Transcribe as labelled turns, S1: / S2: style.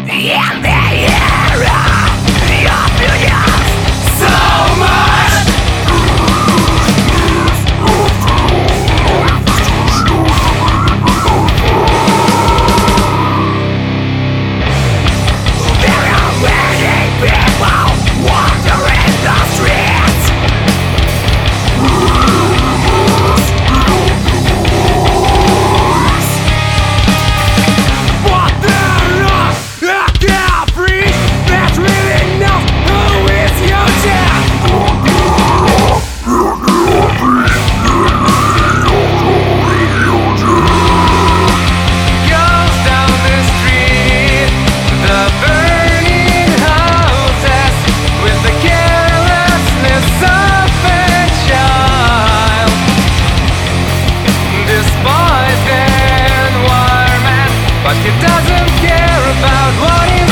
S1: in the era of billions. So much there are many people wandering the streets. But there are carefree that really knows who is using. Goes down the street, the burning houses, with the carelessness of a child. Despised environment, but he doesn't care about what he's